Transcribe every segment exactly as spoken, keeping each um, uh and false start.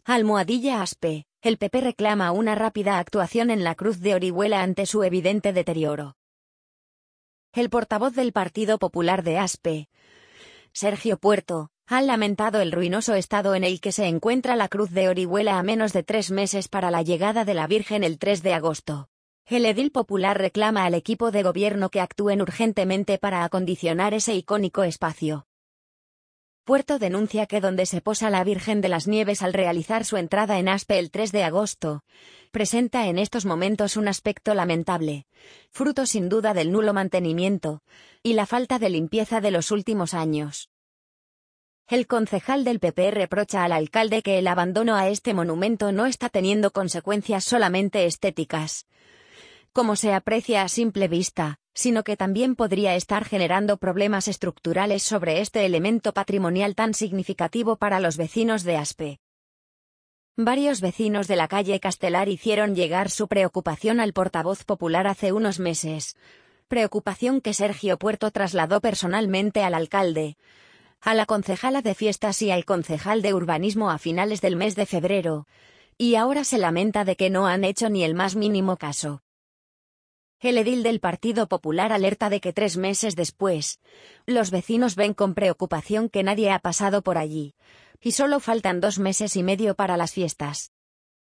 Almohadilla Aspe, el P P reclama una rápida actuación en la Cruz de Orihuela ante su evidente deterioro. El portavoz del Partido Popular de Aspe, Sergio Puerto, ha lamentado el ruinoso estado en el que se encuentra la Cruz de Orihuela a menos de tres meses para la llegada de la Virgen el tres de agosto. El edil popular reclama al equipo de gobierno que actúen urgentemente para acondicionar ese icónico espacio. Puerto denuncia que donde se posa la Virgen de las Nieves al realizar su entrada en Aspe el tres de agosto, presenta en estos momentos un aspecto lamentable, fruto sin duda del nulo mantenimiento y la falta de limpieza de los últimos años. El concejal del P P reprocha al alcalde que el abandono a este monumento no está teniendo consecuencias solamente estéticas, como se aprecia a simple vista, sino que también podría estar generando problemas estructurales sobre este elemento patrimonial tan significativo para los vecinos de Aspe. Varios vecinos de la calle Castelar hicieron llegar su preocupación al portavoz popular hace unos meses, preocupación que Sergio Puerto trasladó personalmente al alcalde, a la concejala de fiestas y al concejal de urbanismo a finales del mes de febrero, y ahora se lamenta de que no han hecho ni el más mínimo caso. El edil del Partido Popular alerta de que tres meses después, los vecinos ven con preocupación que nadie ha pasado por allí, y solo faltan dos meses y medio para las fiestas.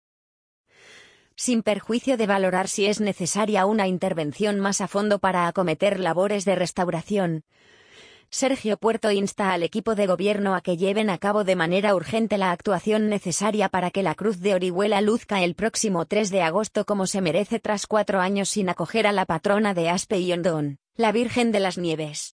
Sin perjuicio de valorar si es necesaria una intervención más a fondo para acometer labores de restauración, Sergio Puerto insta al equipo de gobierno a que lleven a cabo de manera urgente la actuación necesaria para que la Cruz de Orihuela luzca el próximo tres de agosto como se merece tras cuatro años sin acoger a la patrona de Aspe y Ondón, la Virgen de las Nieves.